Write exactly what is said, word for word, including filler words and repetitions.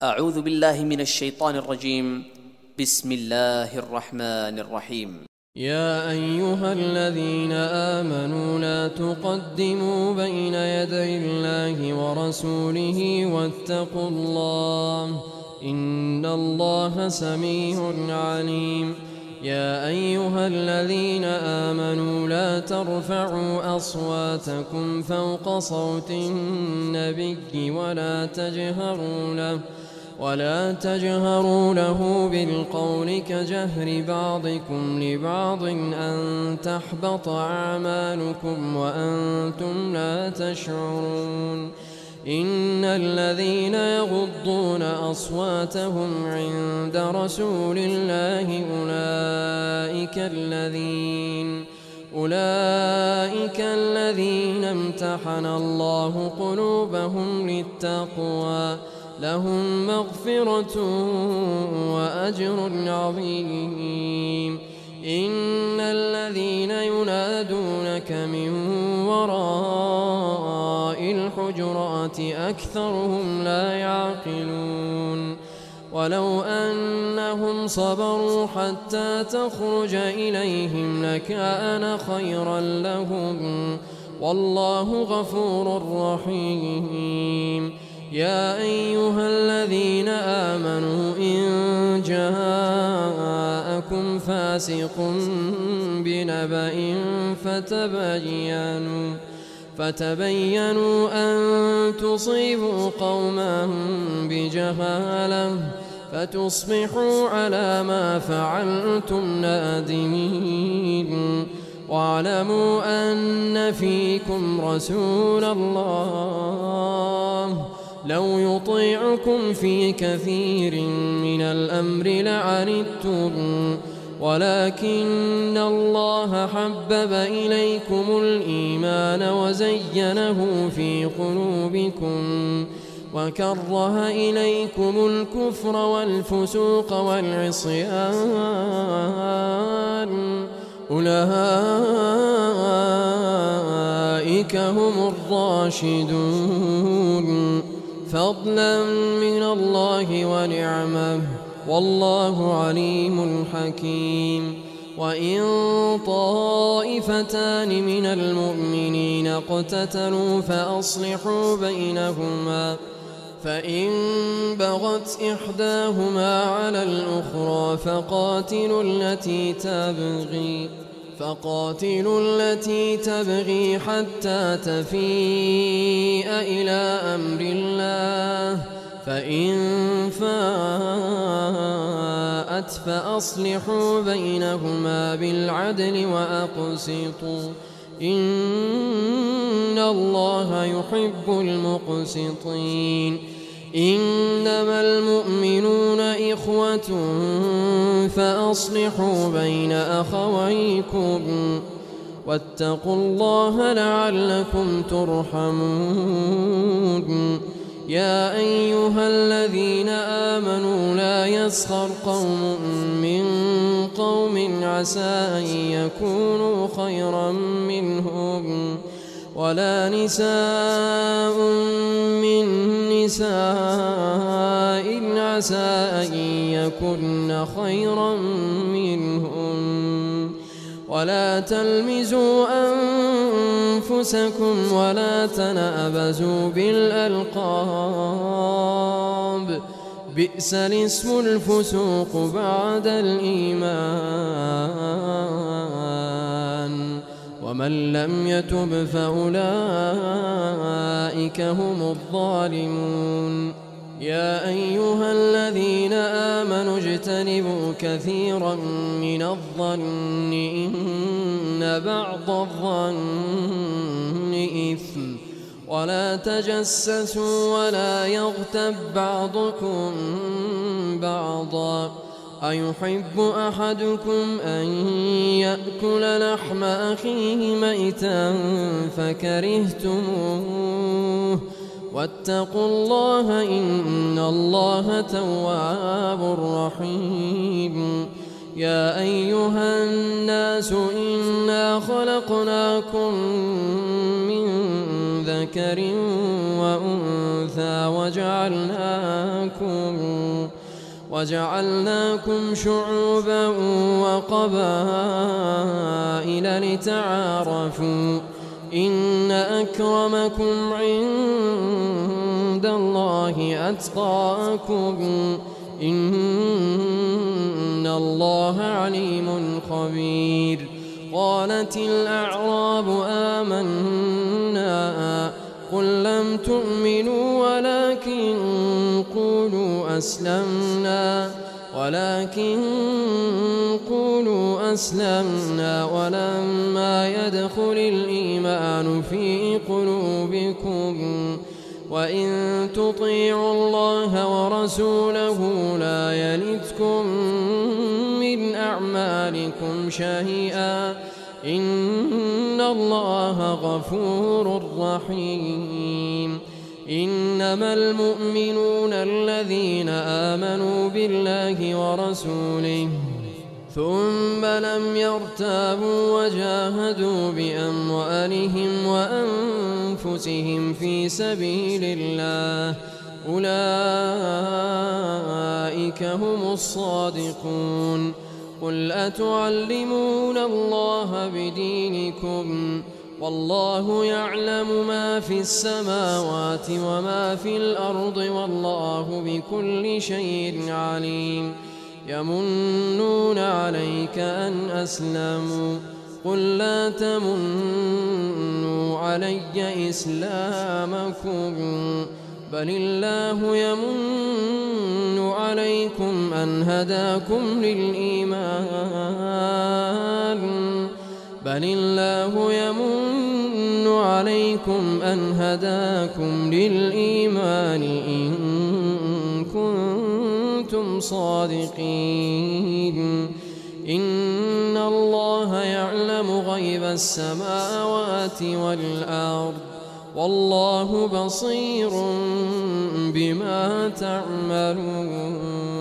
أعوذ بالله من الشيطان الرجيم. بسم الله الرحمن الرحيم. يا أيها الذين آمنوا لا تقدموا بين يدي الله ورسوله واتقوا الله إن الله سميع عليم. يا أيها الذين آمنوا لا ترفعوا أصواتكم فوق صوت النبي ولا تجهروا له ولا تجهروا له بالقول كجهر بعضكم لبعض أن تحبط أعمالكم وأنتم لا تشعرون. إن الذين يغضون أصواتهم عند رسول الله أولئك الذين أولئك الذين امتحن الله قلوبهم للتقوى لهم مغفرة وأجر عظيم. إن الذين ينادونك من وراء الحجرات أكثرهم لا يعقلون. ولو أنهم صبروا حتى تخرج إليهم لكان خيرا لهم والله غفور رحيم. يا أيها الذين آمنوا إن جاءكم فاسق بنبأ فتبينوا فتبينوا أن تصيبوا قوما بجهالة فتصبحوا على ما فعلتم نادمين. واعلموا أن فيكم رسول الله لو يطيعكم في كثير من الأمر لعنتم ولكن الله حبب إليكم الإيمان وزينه في قلوبكم وكره إليكم الكفر والفسوق والعصيان أولئك هم الراشدون فضلا من الله ونعمه والله عليم حكيم. وإن طائفتان من المؤمنين اقتتلوا فأصلحوا بينهما فإن بغت إحداهما على الأخرى فقاتلوا التي تبغي فقاتلوا التي تبغي حتى تفيء إلى أمر الله فإن فاءت فأصلحوا بينهما بالعدل وأقسطوا إن الله يحب المقسطين. إنما المؤمنون إخوة فأصلحوا بين أخويكم واتقوا الله لعلكم ترحمون. يا أيها الذين آمنوا لا يسخر قوم من قوم عسى أن يكونوا خيرا منهم ولا نساء من نساء عسى أن يكن خيرا منهم ولا تلمزوا أنفسكم ولا تنابزوا بالألقاب بئس الاسم الفسوق بعد الإيمان ومن لم يتب فأولئك هم الظالمون. يا أيها الذين آمنوا اجتنبوا كثيرا من الظن إن بعض الظن إثم ولا تجسسوا ولا يغتب بعضكم بعضا أيحب أحدكم أن يأكل لحم أخيه ميتا فكرهتموه واتقوا الله إن الله تواب رحيم. يا أيها الناس إنا خلقناكم من ذكر ذكر وأنثى وجعلناكم وجعلناكم شعوبا وقبائل لتعارفوا إن أكرمكم عند الله أتقاكم إن الله عليم خبير. قالت الأعراب آمنا قل لم تؤمنوا ولكن قولوا أسلمنا ولكن قولوا أسلمنا ولما يدخل الإيمان في قلوبكم وإن تطيعوا الله ورسوله لا يلتكم من أعمالكم شيئا إن الله غفور رحيم. إنما المؤمنون الذين آمنوا بالله ورسوله ثم لم يرتابوا وجاهدوا بأموالهم وأنفسهم في سبيل الله أولئك هم الصادقون. قل أتعلمون الله بدينكم والله يعلم ما في السماوات وما في الأرض والله بكل شيء عليم. يمنون عليك أن أسلموا قل لا تمنوا علي إسلامكم بل الله يمن عليكم أن هداكم للإيمان بل الله يمن عليكم أن هداكم للإيمان إن كنتم صادقين. إن الله يعلم غيب السماوات والأرض والله بصير بما تعملون.